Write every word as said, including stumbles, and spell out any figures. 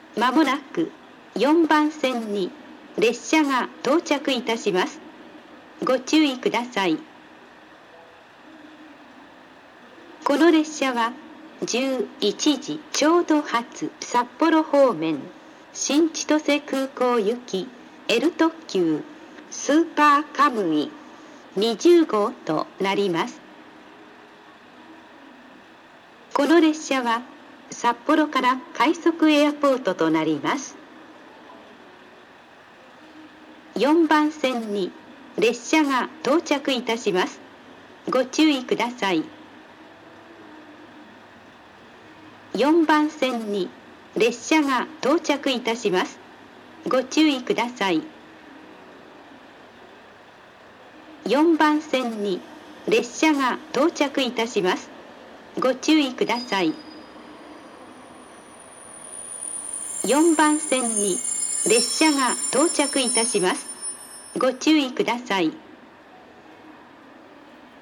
まもなくよんばん線に列車が到着いたします。ご注意ください。この列車はじゅういちじちょうど発札幌方面新千歳空港行き L 特急スーパーカムイにじゅうごうとなります。この列車は札幌から快速エアポートとなります。よんばん線に列車が到着いたします。ご注意ください。よんばん線に列車が到着いたします。ご注意ください。よんばん線に列車が到着いたします。ご注意ください。よんばん線に列車が到着いたします。ご注意ください。